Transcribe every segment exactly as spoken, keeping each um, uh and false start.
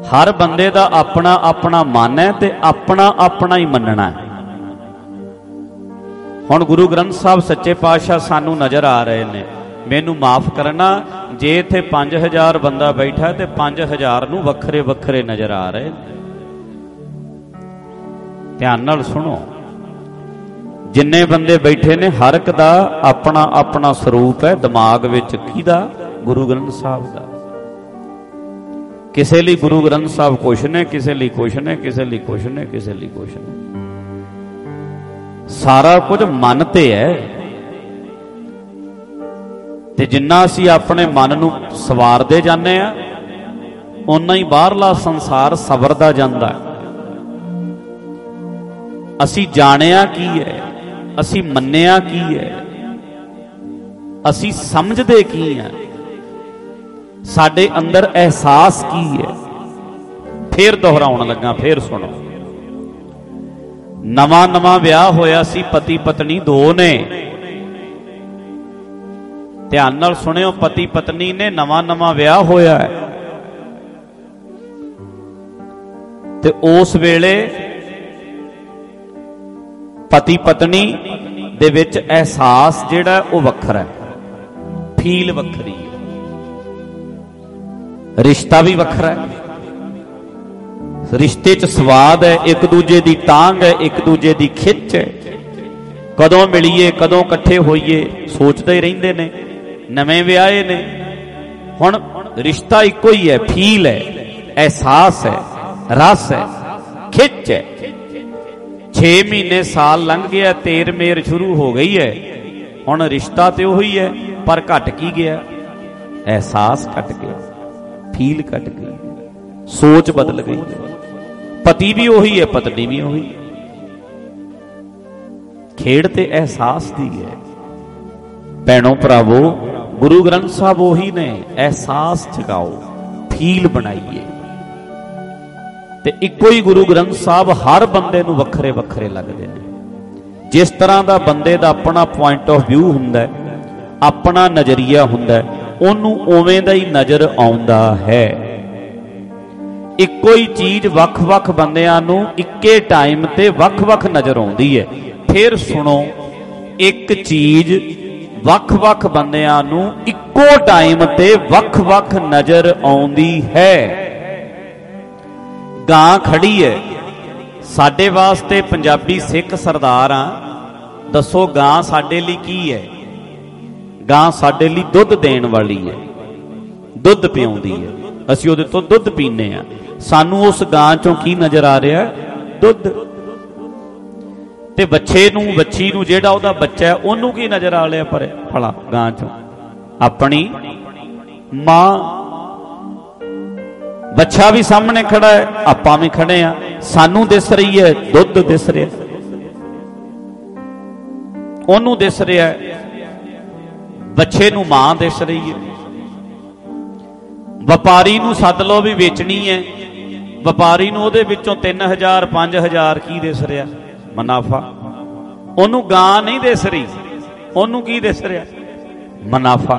हर बंदे दा अपना अपना मन है ते अपना अपना ही मनना है। हुण गुरु ग्रंथ साहब सच्चे पातशाह सानू नज़र आ रहे ने। मैनू माफ़ करना जे इत्थे पांच हज़ार बंदा बैठा तो पांच हज़ार नूं वखरे वखरे नज़र आ रहे। ध्यान नाल सुनो, जिन्ने बंदे बैठे ने हर एक दा अपना अपना स्वरूप है दिमाग विच। किहदा? गुरु ग्रंथ साहब दा। किसे लिए गुरु ग्रंथ साहब कुछ ने, किसे लिए कुछ ने, किसे लिए कुछ ने, किसे लिए कुछ ने। सारा कुछ मन ते है। ते जिन्ना असी अपने मन नूं सवारदे जाने आ, उन्ना ही बाहरला संसार सवरदा जांदा। असी जाणिया की है, असी मन्निया की है, असी समझदे की है, साडे अंदर एहसास की है। फिर दोहराउण लगा, फिर सुनो। नवा नवा विआह होया सी, पति पत्नी दो ने। ध्यान नाल सुनियो, पति पत्नी ने नवा नवा विआह होया है ते उस वेले पति पत्नी दे विच एहसास जिहड़ा वो वखरा है, फील वखरी है, रिश्ता भी वखरा है। रिश्ते च स्वाद है, एक दूजे दी टांग है, एक दूजे दी खिच है। कदों मिलीए, कदों कट्ठे होइए सोचते ही रहिंदे ने। नवें विआहे ने, हुण रिश्ता इको ही है, फील है, एहसास है, रस है, खिच है। छे महीने साल लंघ गया, तेर मेर शुरू हो गई है। हुण रिश्ता तो उही है, पर घट की गया? एहसास घट गया, फील घट गई, सोच बदल गई। पति भी उही है, पत्नी भी उही। खेड़ ते एहसास दी है। भैणों भरावो, गुरु ग्रंथ साहब उही ने। एहसास जगाओ, फील बनाइए। ते इको ही गुरु ग्रंथ साहब हर बंदे नूं वखरे वखरे लगदे ने। जिस तरह दा बंदे दा अपना पॉइंट ऑफ व्यू हुंदा है, अपना नज़रिया हुंदा है, उहनूं उवें दा ही नज़र आउंदा है। इको ही चीज़ वख वख बंदियां नूं इक्के टाइम ते वख वख नज़र आउंदी है। फिर सुनो, एक चीज़ वख वख बंदियां नूं इक्को टाइम ते वख वख नज़र आउंदी है। गां खड़ी है, साडे वास्ते पंजाबी सिख सरदार आ, दसो गां साडे लई की है? गां साडे लई दुध देण वाली है, दुध पिआउंदी है। असीं उहदे तों दुध पीने आ। सानू उस गां चों की नज़र आ रहा है? दुध। ते बच्चे नूं, बच्ची नूं, जिहड़ा उहदा बच्चा है, उहनूं की नज़र आ लिया पर भला गां चों? अपनी मां। बच्चा भी सामने खड़ा है, आपां भी खड़े आ, सानू दिस रही है दुध, दिस रहा, ओनू दिस रहा है, बच्चे नू मां दिस रही है। व्यापारी नू सद लो भी वेचनी है, व्यापारी नू उहदे विचों तीन हजार पांच हजार की दिस रहा? मुनाफा। ओनू गां नहीं दिस रही, ओनू की दिस रहा? मुनाफा।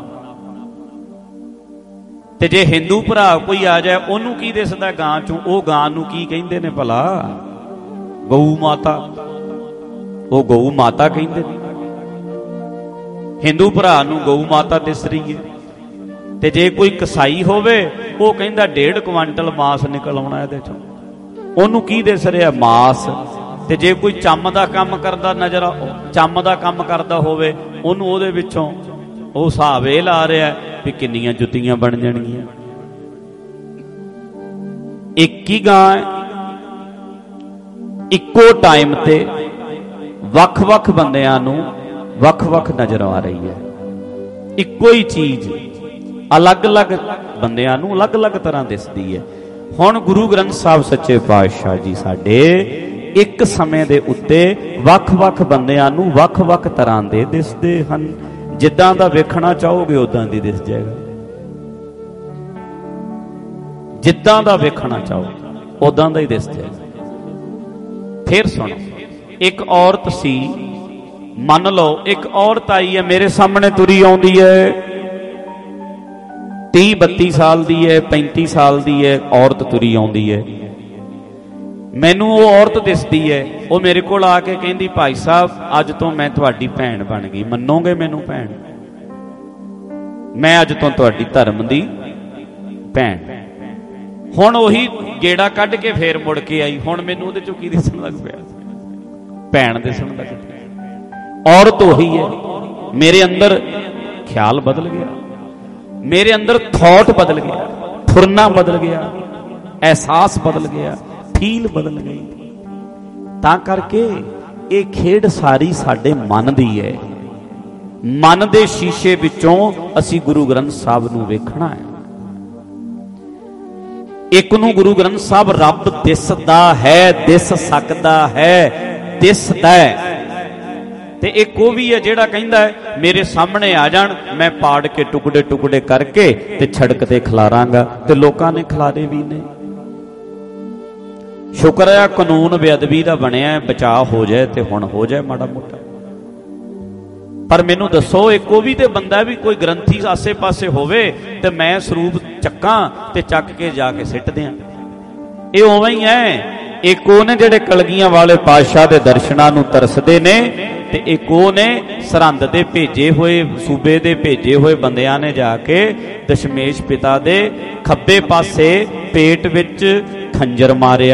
ते जे हिंदू भरा कोई आ जाए, ओनू की दिसदा गां चों? ओ गां नू की कहिंदे ने भला? गऊ माता। ओ गऊ माता कहिंदे ने। हिंदू भरा नू गऊ माता दिस रही है। ते जे कोई कसाई होवे, ओ कहिंदा डेढ़ क्वांटल मास निकल आउणा इहदे चों। ओनू की दिस रिहा? मास। ते जे कोई चम दा काम करदा नजर, चम दा काम करदा होवे, ओनू ओहदे विचों ਉਹ ਹਿਸਾਬ ਇਹ ਲਾ ਰਿਹਾ ਵੀ ਕਿੰਨੀਆਂ ਜੁੱਤੀਆਂ ਬਣ ਜਾਣਗੀਆਂ। ਇੱਕ ਹੀ ਗਾਂ ਹੈ, ਇੱਕੋ ਟਾਈਮ ਤੇ ਵੱਖ-ਵੱਖ ਬੰਦਿਆਂ ਨੂੰ ਵੱਖ-ਵੱਖ ਨਜ਼ਰ ਆ ਰਹੀ ਹੈ। ਇੱਕੋ ਹੀ ਚੀਜ਼ ਅਲੱਗ-ਅਲੱਗ ਬੰਦਿਆਂ ਨੂੰ ਅਲੱਗ-ਅਲੱਗ ਤਰ੍ਹਾਂ ਦਿਸਦੀ ਹੈ। ਹੁਣ ਗੁਰੂ ਗ੍ਰੰਥ ਸਾਹਿਬ ਸੱਚੇ ਪਾਤਸ਼ਾਹ ਜੀ ਸਾਡੇ ਇੱਕ ਸਮੇਂ ਦੇ ਉੱਤੇ ਵੱਖ-ਵੱਖ ਬੰਦਿਆਂ ਨੂੰ ਵੱਖ-ਵੱਖ ਤਰ੍ਹਾਂ ਦੇ ਦਿਸਦੇ ਹਨ। जिद्दां दा वेखना चाहोगे उदां दी दिस जाएगा, जिद्दां दा वेखना चाहोगे उदां दा ही दिस जाएगा। फिर सुनो, एक औरत सी, मन लो एक औरत आई है, मेरे सामने तुरी आउंदी है, तीह बत्ती साल दी है, पैंती साल दी है, औरत तुरी आउंदी है। मैनू वो औरत दिसदी है, वो मेरे कोल आके कहंदी भाई साहब अज तो मैं तुहाडी भैन बन गई, मन्नोगे मैनू भैन? मैं अज तो तुहाडी धर्म दी भैन। हुण ओही गेड़ा कढ के फिर मुड़ के आई, हुण मैनू उहदे चों की दिसण लग पिया? भैन दिसण लग पिया। औरत ओही है। मेरे अंदर ख्याल बदल गया, मेरे अंदर थॉट बदल गया, फुरना बदल गया, एहसास बदल गया, फील बदल गई। तां करके ये खेड सारी साडे मन दी है। मन दे शीशे विचों असी गुरु ग्रंथ साहब नूं वेखना है। एक नूं गुरु ग्रंथ साहब रब दिसदा है, दिस सकदा है, दिसदा है। ते एक वो भी है जिहड़ा कहंदा है मेरे सामने आ जाण, मैं पाड़ के टुकड़े टुकड़े करके ते छड़क ते खिलारांगा। ते लोकां ने खिलारे भी ने। शुक्र है कानून बेअदबी दा बनिया, बचाव हो जाए ते हुण हो जाए माड़ा मोटा। पर मैनू दसो एक वो भी ते बंदा भी कोई ग्रंथी आसे पासे होवे ते मैं सरूप चक्कां ते चक के जाके सिट दियां। ये उवें ही है। एक वो ने जिहड़े कलगियां वाले पातशाह दे दर्शनां नूं तरसदे ने, ते एक वो ने सरहंद दे भेजे हुए, सूबे दे भेजे हुए बंदियां ने जाके दशमेश पिता दे खब्बे पासे पेट विच खंजर मारिया।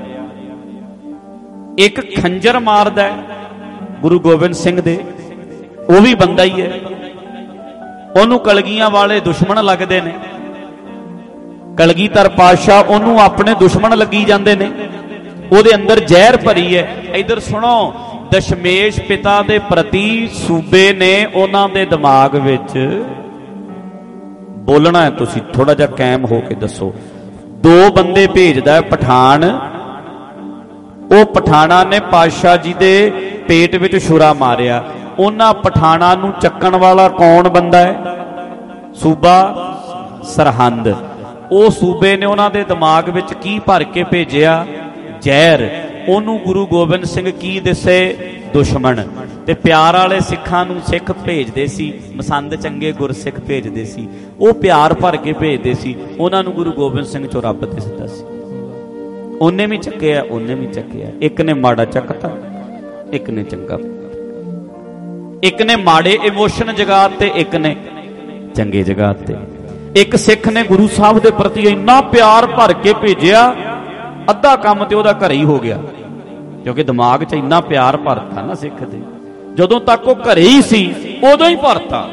एक खंजर मारदा है गुरु गोबिंद सिंह दे, वो भी बंदा ही है। ओनू कलगियां वाले दुश्मन लगदे ने, कलगीधर पातशाह ओनू अपने दुश्मन लगी जांदे ने, ओदे अंदर जहर भरी है। इधर सुनो, दशमेश पिता दे प्रति सूबे ने उन्हां दे दिमाग विच बोलना है। तुसी थोड़ा जा कायम हो के दसो। दो बंदे भेजदा है पठान, वो पठाना ने पातशाह जी दे पेट विच छुरा मारिया। उन्हां पठाना नूं चक्कण वाला कौन बंदा है? सूबा सरहंद। वो सूबे ने उन्हां दे दिमाग विच की भर के भेजिया? जहर। ओनू गुरु गोबिंद सिंह की दिसे? दुश्मन। ते प्यार वाले सिखां नूं सिख भेजदे सी, मसंद चंगे गुरसिख भेजदे सी, वो प्यार भर के भेजदे सी। उन्हां नूं गुरु गोबिंद सिंह चों रब दिसदा सी। उन्हें भी चक्किया, उन्हें भी चक्किया। एक ने माड़ा चकता, एक ने चंगा। एक ने माड़े इमोशन जगाते, एक ने चंगे जगाते। एक सिख ने गुरु साहब के प्रति इन्ना प्यार भर के भेजिया, अद्धा काम तो वह घर ही हो गया, क्योंकि दिमाग च इन्ना प्यार भरता ना सिख दे। जदों तक वो घर ही सी उदों ही भरता।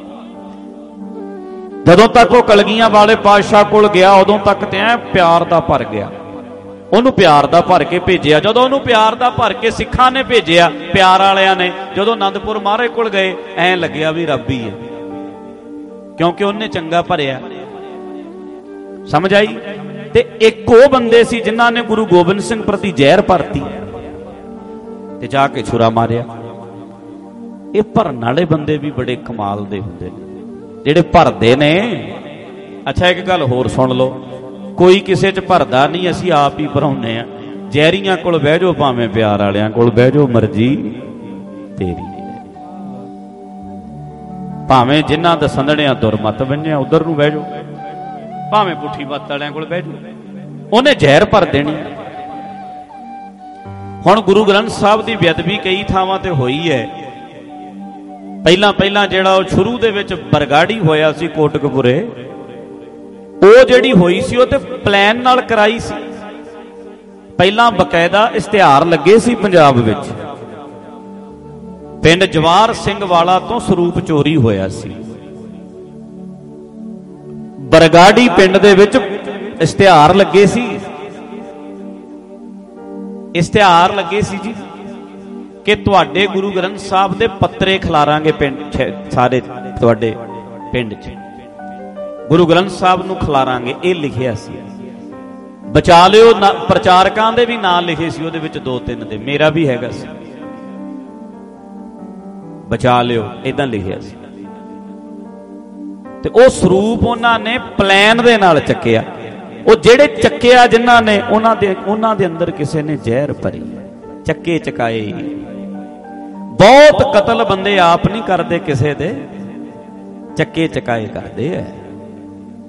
जदों तक वो कलगियां वाले पातशाह कोल गया उदों तक तो ऐ प्यार दा भर गया। उन्होंने प्यार दा भर के भेजिया। जदों उन्होंने प्यार दा भर के सिखां ने भेजिया, प्यार वालियां ने, जदों आनंदपुर महाराज कोल गए ऐ लग्या भी रब ही है, क्योंकि उन्हें चंगा भरिया। समझ आई? ते एक वो बंदे सी जिन्हां ने गुरु गोबिंद सिंह प्रति जहर भरती ते जाके छुरा मारिया। ये भरन वाले बंदे भी बड़े कमाल दे हुंदे ने जिहड़े भरदे ने। अच्छा एक गल होर सुन लो, कोई किसे च भरदा नहीं, असीं आप ही भराउने आ। जहरियां कोल बह जाओ, भावें प्यार वालियां कोल बह जाओ, मर्जी तेरी। भावें जिन्हां दा संदणियां दुरमत बनिया उधर नूं बह जाओ, भावें पुठी मत वालियां कोल बह जाओ, उन्हें जहर भर देनी। हुण गुरु ग्रंथ साहब की बेअदबी कई थावां ते होई है। पहला पहला जिहड़ा शुरू दे विच बरगाड़ी होया सी कोटकपुरे, वो जिहड़ी होई सी वो ते प्लान नाल कराई सी। पहला बकायदा इश्तिहार लगे सी पंजाब विच, पिंड जवाहर सिंह वाला तो स्वरूप चोरी होया सी। बरगाड़ी पिंड दे विच इश्तिहार लगे सी, इश्तिहार लगे सी जी कि तुहाडे गुरु ग्रंथ साहब दे पत्रे खिलारांगे पिंड सारे, तुहाडे पिंड च गुरु ग्रंथ साहब नूं खिलारांगे, ये लिखिया सी। बचा लिओ प्रचारकां दे भी नाम लिखे सी उहदे विच, दो तीन दे, मेरा भी हैगा सी, बचा लिओ इदां लिखिया सी। ते ओ स्वरूप उन्हां ने प्लान दे नाल चक्किया। वो जेड़े चक्किया जिन्हां ने उन्हां दे उन्हां दे अंदर किसे ने जहर भरी, चक्के चकाए। बहुत कतल बंदे आप नहीं करते, किसे दे चक्के चकाए करते है।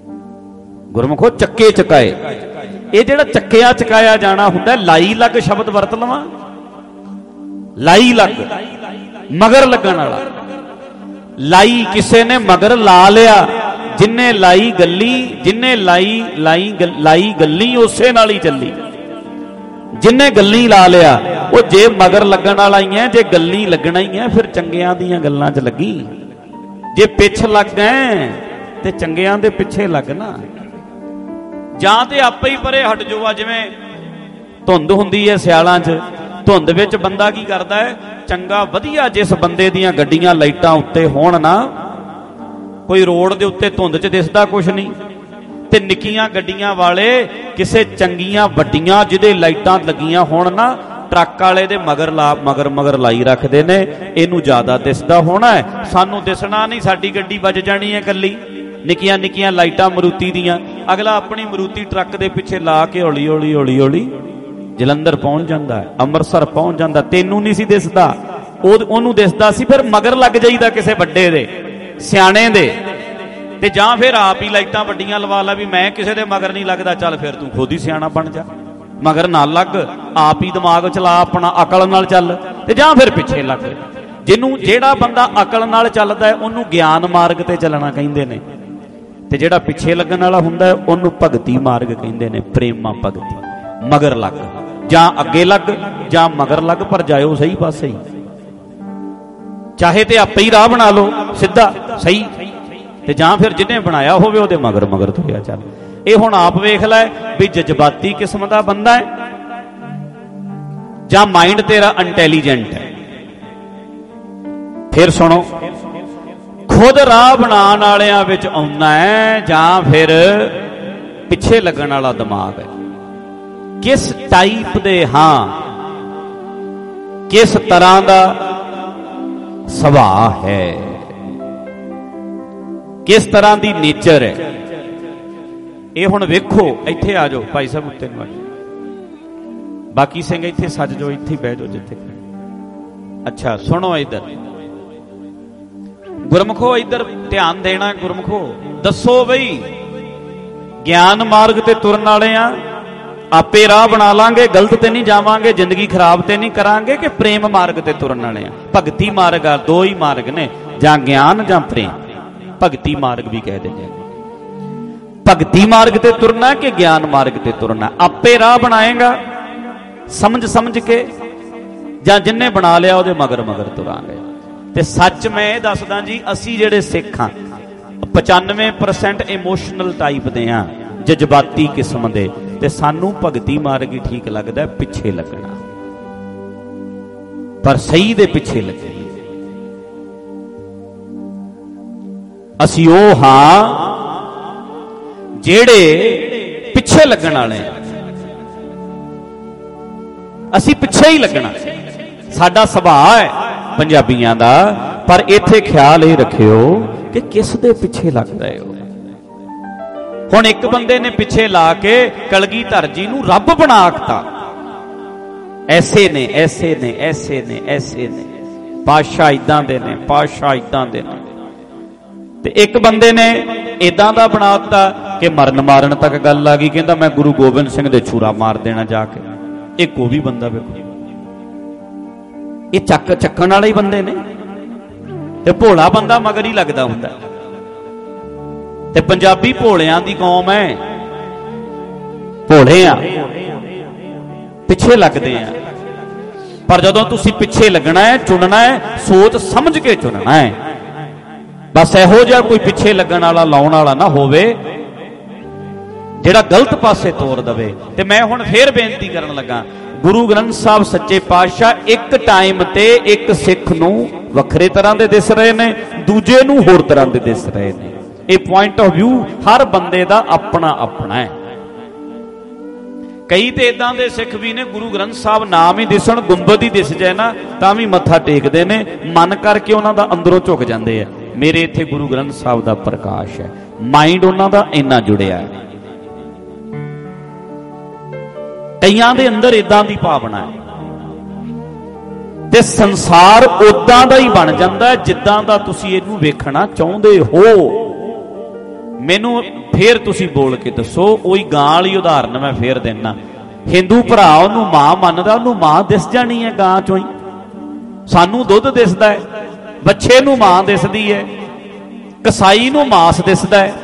ਗੁਰਮੁਖੋ ਚੱਕੇ ਚਕਾਏ, ਇਹ ਜਿਹੜਾ ਚੱਕਿਆ ਚਕਾਇਆ ਜਾਣਾ ਹੁੰਦਾ, ਲਾਈ ਲੱਗ ਸ਼ਬਦ ਵਰਤ ਲਵਾਂ। ਲਾਈ ਲੱਗ ਮਗਰ ਲੱਗਣ ਵਾਲਾ। ਲਾਈ ਕਿਸੇ ਨੇ ਮਗਰ ਲਾ ਲਿਆ, ਜਿੰਨੇ ਲਾਈ ਗੱਲੀ, ਜਿੰਨੇ ਲਾਈ ਲਾਈ ਲਾਈ ਗੱਲੀ ਉਸੇ ਨਾਲ ਹੀ ਚੱਲੀ। ਜਿੰਨੇ ਗੱਲੀ ਲਾ ਲਿਆ ਉਹ ਜੇ ਮਗਰ ਲੱਗਣ ਵਾਲਾ ਹੀ ਹੈ, ਜੇ ਗੱਲੀ ਲੱਗਣਾ ਹੀ ਹੈ ਫਿਰ ਚੰਗਿਆਂ ਦੀਆਂ ਗੱਲਾਂ 'ਚ ਲੱਗੀ। ਜੇ ਪਿੱਛ ਲੱਗ ਗਏ ਤੇ ਚੰਗਿਆਂ ਦੇ ਪਿੱਛੇ ਲੱਗਣਾ, ਜਾਂ ਤੇ ਆਪੇ ਹੀ ਪਰੇ ਹਟ ਜਾਓ। ਜਿਵੇਂ ਧੁੰਦ ਹੁੰਦੀ ਹੈ ਸਿਆਲਾਂ 'ਚ, ਧੁੰਦ ਵਿੱਚ ਬੰਦਾ ਕੀ ਕਰਦਾ ਹੈ, ਚੰਗਾ ਵਧੀਆ ਜਿਸ ਬੰਦੇ ਦੀਆਂ ਗੱਡੀਆਂ ਲਾਈਟਾਂ ਉੱਤੇ ਹੋਣ ਨਾ, ਕੋਈ ਰੋਡ ਦੇ ਉੱਤੇ ਧੁੰਦ 'ਚ ਦਿਸਦਾ ਕੁਛ ਨਹੀਂ, ਤੇ ਨਿੱਕੀਆਂ ਗੱਡੀਆਂ ਵਾਲੇ ਕਿਸੇ ਚੰਗੀਆਂ ਵੱਡੀਆਂ ਜਿਹਦੇ ਲਾਈਟਾਂ ਲੱਗੀਆਂ ਹੋਣ ਨਾ, ਟਰੱਕ ਵਾਲੇ ਦੇ ਮਗਰ ਲਾ ਮਗਰ ਮਗਰ ਲਾਈ ਰੱਖਦੇ ਨੇ, ਇਹਨੂੰ ਜ਼ਿਆਦਾ ਦਿਸਦਾ ਹੋਣਾ ਹੈ, ਸਾਨੂੰ ਦਿਸਣਾ ਨਹੀਂ, ਸਾਡੀ ਗੱਡੀ ਵੱਜ ਜਾਣੀ ਹੈ ਇਕੱਲੀ। ਨਿੱਕੀਆਂ ਨਿੱਕੀਆਂ ਲਾਈਟਾਂ ਮਰੂਤੀ ਦੀਆਂ, ਅਗਲਾ ਆਪਣੀ ਮਰੂਤੀ ਟਰੱਕ ਦੇ ਪਿੱਛੇ ਲਾ ਕੇ ਹੌਲੀ ਹੌਲੀ ਹੌਲੀ ਹੌਲੀ ਜਲੰਧਰ ਪਹੁੰਚ ਜਾਂਦਾ ਹੈ, ਅੰਮ੍ਰਿਤਸਰ ਪਹੁੰਚ ਜਾਂਦਾ। ਤੈਨੂੰ ਨਹੀਂ ਸੀ ਦਿਸਦਾ, ਉਹ ਉਹਨੂੰ ਦਿਸਦਾ ਸੀ। ਫਿਰ ਮਗਰ ਲੱਗ ਜਾਈਦਾ ਕਿਸੇ ਵੱਡੇ ਦੇ, ਸਿਆਣੇ ਦੇ, ਤੇ ਜਾਂ ਫਿਰ ਆਪ ਹੀ ਲਾਈਟਾਂ ਵੱਡੀਆਂ ਲਵਾ ਲਾ ਵੀ ਮੈਂ ਕਿਸੇ ਦੇ ਮਗਰ ਨਹੀਂ ਲੱਗਦਾ, ਚੱਲ ਫਿਰ ਤੂੰ ਖੁਦ ਹੀ ਸਿਆਣਾ ਬਣ ਜਾ, ਮਗਰ ਨਾ ਲੱਗ, ਆਪ ਹੀ ਦਿਮਾਗ ਚਲਾ ਆਪਣਾ, ਅਕਲ ਨਾਲ ਚੱਲ, ਤੇ ਜਾਂ ਫਿਰ ਪਿੱਛੇ ਲੱਗ। ਜਿਹਨੂੰ ਜਿਹੜਾ ਬੰਦਾ ਅਕਲ ਨਾਲ ਚੱਲਦਾ ਹੈ ਉਹਨੂੰ ਗਿਆਨ ਮਾਰਗ ਤੇ ਚੱਲਣਾ ਕਹਿੰਦੇ ਨੇ, ਤੇ ਜਿਹੜਾ ਪਿੱਛੇ ਲੱਗਣ ਵਾਲਾ ਹੁੰਦਾ ਉਹਨੂੰ ਭਗਤੀ ਮਾਰਗ ਕਹਿੰਦੇ ਨੇ, ਪ੍ਰੇਮਾ ਭਗਤੀ। ਮਗਰ ਲੱਗ, ਜਾਂ ਅੱਗੇ ਲੱਗ ਜਾਂ ਮਗਰ ਲੱਗ, ਪਰ ਜਾਇਓ ਸਹੀ ਪਾਸੇ ਹੀ। ਚਾਹੇ ਤੇ ਆਪੇ ਹੀ ਰਾਹ ਬਣਾ ਲਓ ਸਿੱਧਾ ਸਹੀ, ਤੇ ਜਾਂ ਫਿਰ ਜਿਹਨੇ ਬਣਾਇਆ ਹੋਵੇ ਉਹਦੇ ਮਗਰ ਮਗਰ ਤੁਰਿਆ ਚੱਲ। ਇਹ ਹੁਣ ਆਪ ਵੇਖ ਲੈ ਵੀ ਜਜ਼ਬਾਤੀ ਕਿਸਮ ਦਾ ਬੰਦਾ ਹੈ ਜਾਂ ਮਾਈਂਡ ਤੇਰਾ ਇੰਟੈਲੀਜੈਂਟ ਹੈ। ਫਿਰ ਸੁਣੋ, ਖੁਦ ਰਾਹ ਬਣਾਉਣ ਵਾਲਿਆਂ ਵਿੱਚ ਆਉਣਾ ਹੈ ਜਾਂ ਫਿਰ ਪਿੱਛੇ ਲੱਗਣ ਵਾਲਾ ਦਿਮਾਗ ਹੈ। ਕਿਸ ਟਾਈਪ ਦੇ ਹਾਂ, ਕਿਸ ਤਰ੍ਹਾਂ ਦਾ ਸੁਭਾਅ ਹੈ, ਕਿਸ ਤਰ੍ਹਾਂ ਦੀ ਨੇਚਰ ਹੈ, ਇਹ ਹੁਣ ਵੇਖੋ। ਇੱਥੇ ਆ ਜਾਓ ਭਾਈ ਸਾਹਿਬ, ਉੱਤੇ ਨੂੰ ਆ ਜਾਓ, ਬਾਕੀ ਸਿੰਘ ਇੱਥੇ ਸੱਜ ਜਾਓ, ਇੱਥੇ ਬਹਿ ਜਾਓ ਜਿੱਥੇ। ਅੱਛਾ ਸੁਣੋ, ਇੱਧਰ ਗੁਰਮੁਖੋ, ਇੱਧਰ ਧਿਆਨ ਦੇਣਾ। ਗੁਰਮੁਖੋ ਦੱਸੋ ਬਈ, ਗਿਆਨ ਮਾਰਗ ਤੇ ਤੁਰਨ ਵਾਲੇ ਆ, ਆਪੇ ਰਾਹ ਬਣਾ ਲਾਂਗੇ, ਗਲਤ ਤੇ ਨਹੀਂ ਜਾਵਾਂਗੇ, ਜ਼ਿੰਦਗੀ ਖਰਾਬ ਤੇ ਨਹੀਂ ਕਰਾਂਗੇ, ਕਿ ਪ੍ਰੇਮ ਮਾਰਗ ਤੇ ਤੁਰਨ ਵਾਲੇ ਆ? ਭਗਤੀ ਮਾਰਗ ਆ, ਦੋ ਹੀ ਮਾਰਗ ਨੇ, ਜਾਂ ਗਿਆਨ ਜਾਂ ਪ੍ਰੇਮ। ਭਗਤੀ ਮਾਰਗ ਵੀ ਕਹਿ ਦਿੰਦੇ, ਭਗਤੀ ਮਾਰਗ ਤੇ ਤੁਰਨਾ ਕਿ ਗਿਆਨ ਮਾਰਗ ਤੇ ਤੁਰਨਾ? ਆਪੇ ਰਾਹ ਬਣਾਏਗਾ ਸਮਝ ਸਮਝ ਕੇ, ਜਾਂ ਜਿੰਨੇ ਬਣਾ ਲਿਆ ਉਹਦੇ ਮਗਰ ਮਗਰ ਤੁਰਾਂਗੇ। ਤੇ ਸੱਚ ਮੈਂ ਇਹ ਦੱਸਦਾ ਜੀ, ਅਸੀਂ ਜਿਹੜੇ ਸਿੱਖ ਹਾਂ ਪਚਾਨਵੇਂ ਪਰਸੈਂਟ ਇਮੋਸ਼ਨਲ ਟਾਈਪ ਦੇ ਆ, ਜਜ਼ਬਾਤੀ ਕਿਸਮ ਦੇ, ਤੇ ਸਾਨੂੰ ਭਗਤੀ ਮਾਰਗ ਹੀ ਠੀਕ ਲੱਗਦਾ, ਪਿੱਛੇ ਲੱਗਣਾ, ਪਰ ਸਹੀ ਦੇ ਪਿੱਛੇ ਲੱਗੇ। ਅਸੀਂ ਉਹ ਹਾਂ ਜਿਹੜੇ ਪਿੱਛੇ ਲੱਗਣ ਵਾਲੇ ਆ, ਅਸੀਂ ਪਿੱਛੇ ਹੀ ਲੱਗਣਾ, ਸਾਡਾ ਸੁਭਾਅ ਹੈ ਪੰਜਾਬੀਆਂ ਦਾ। ਪਰ ਇੱਥੇ ਖਿਆਲ ਇਹ ਰੱਖਿਓ ਕਿ ਕਿਸ ਦੇ ਪਿੱਛੇ ਲੱਗਦਾ ਹੈ। ਹੁਣ ਇੱਕ ਬੰਦੇ ਨੇ ਪਿੱਛੇ ਲਾ ਕੇ ਕਲਗੀਧਰ ਜੀ ਨੂੰ ਰੱਬ ਬਣਾਤਾ, ਐਸੇ ਨੇ ਐਸੇ ਨੇ ਐਸੇ ਨੇ ਐਸੇ ਨੇ, ਪਾਤਸ਼ਾਹ ਇਦਾਂ ਦੇ ਨੇ, ਪਾਤਸ਼ਾਹ ਇਦਾਂ ਦੇ ਨੇ। ਤੇ ਇੱਕ ਬੰਦੇ ਨੇ ਇਦਾਂ ਦਾ ਬਣਾਤਾ ਕਿ ਮਰਨ ਮਾਰਨ ਤੱਕ ਗੱਲ ਆ ਗਈ, ਕਹਿੰਦਾ ਮੈਂ ਗੁਰੂ ਗੋਬਿੰਦ ਸਿੰਘ ਦੇ ਛੁਰਾ ਮਾਰ ਦੇਣਾ ਜਾ ਕੇ। ਇੱਕ ਉਹ ਵੀ ਬੰਦਾ ਵੇਖੋ, ਇਹ ਚੱਕ ਚੱਕਣ ਵਾਲੇ ਹੀ ਬੰਦੇ ਨੇ, ਤੇ ਭੋਲਾ ਬੰਦਾ ਮਗਰ ਹੀ ਲੱਗਦਾ ਹੁੰਦਾ। ਤੇ ਪੰਜਾਬੀ ਭੋਲਿਆਂ ਦੀ ਕੌਮ ਹੈ, ਭੋਲੇ ਆ, ਪਿੱਛੇ ਲੱਗਦੇ ਆ। ਪਰ ਜਦੋਂ ਤੁਸੀਂ ਪਿੱਛੇ ਲੱਗਣਾ ਹੈ, ਚੁਣਨਾ ਹੈ, ਸੋਚ ਸਮਝ ਕੇ ਚੁਣਨਾ ਹੈ। ਬਸ ਇਹੋ ਜਿਹਾ ਕੋਈ ਪਿੱਛੇ ਲੱਗਣ ਵਾਲਾ, ਲਾਉਣ ਵਾਲਾ ਨਾ ਹੋਵੇ ਜਿਹੜਾ ਗਲਤ ਪਾਸੇ ਤੋਰ ਦਵੇ। ਤੇ ਮੈਂ ਹੁਣ ਫੇਰ ਬੇਨਤੀ ਕਰਨ ਲੱਗਾ, ਗੁਰੂ ਗ੍ਰੰਥ ਸਾਹਿਬ ਸੱਚੇ ਪਾਤਸ਼ਾਹ ਇੱਕ ਟਾਈਮ ਤੇ ਇੱਕ ਸਿੱਖ ਨੂੰ ਵੱਖਰੇ ਤਰ੍ਹਾਂ ਦੇ ਦਿਸ ਰਹੇ ਨੇ, ਦੂਜੇ ਨੂੰ ਹੋਰ ਤਰ੍ਹਾਂ ਦੇ ਦਿਸ ਰਹੇ ਨੇ। ਇਹ ਪੁਆਇੰਟ ਆਫ ਵਿਊ ਹਰ ਬੰਦੇ ਦਾ ਆਪਣਾ ਆਪਣਾ ਹੈ। ਕਈ ਤੇ ਇਦਾਂ ਦੇ ਸਿੱਖ ਵੀ ਨੇ, ਗੁਰੂ ਗ੍ਰੰਥ ਸਾਹਿਬ ਨਾਮ ਹੀ ਦਿਸਣ, ਗੁੰਬਦ ਹੀ ਦਿਸ ਜਾਏ ਨਾ ਤਾਂ ਵੀ ਮੱਥਾ ਟੇਕਦੇ ਨੇ, ਮਨ ਕਰਕੇ ਉਹਨਾਂ ਦਾ ਅੰਦਰੋਂ ਝੁਕ ਜਾਂਦੇ ਆ। ਮੇਰੇ ਇੱਥੇ ਗੁਰੂ ਗ੍ਰੰਥ ਸਾਹਿਬ ਦਾ ਪ੍ਰਕਾਸ਼ ਹੈ, ਮਾਈਂਡ ਉਹਨਾਂ ਦਾ ਇੰਨਾ ਜੁੜਿਆ ਹੈ। ਕਈਆਂ ਦੇ ਅੰਦਰ ਇਦਾਂ ਦੀ ਭਾਵਨਾ ਹੈ, ਤੇ ਸੰਸਾਰ ਉਦਾਂ ਦਾ ਹੀ ਬਣ ਜਾਂਦਾ ਜਿੱਦਾਂ ਦਾ ਤੁਸੀਂ ਇਹਨੂੰ ਵੇਖਣਾ ਚਾਹੁੰਦੇ ਹੋ। मैनू फिर तुसी बोल के दसो। वही गां वाली उदाहरण मैं फिर देना। हिंदू भरा उन्होंने मां मनदा, उन्होंने मां दिस जानी है गां चों ही। सानू दुध दिसदा है, बच्चे नू मां दिसदी है, कसाई नू मांस दिसदा है,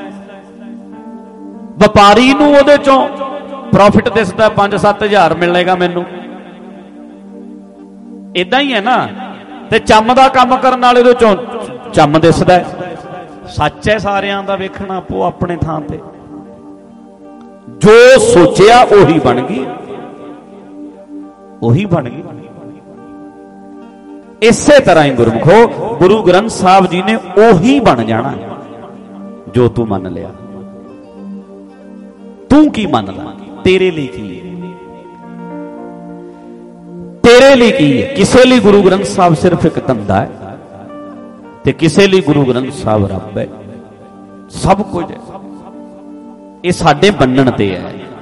व्यापारी नू उहदे चों प्रॉफिट दिसदा, पांच सत्त हजार मिलेगा मैनू। इदां ही है ना। ते चम दा काम करन वाले दे चों चम दिसदा है। सच है सारियां दा वेखना आपो अपने थां ते। जो सोचिया उही बन गई, उही बन गई। इसे तरह ही गुरमुखो गुरु ग्रंथ साहब जी ने उही बन जाना जो तू मन लिया। तू की मनदा, तेरे लिए की है, तेरे लिए की है। किसे लिए गुरु ग्रंथ साहब सिर्फ एक धंधा है, ते किसे लिए गुरु ग्रंथ साहब रब है। सब कुछ है, ये साडे बनन ते है।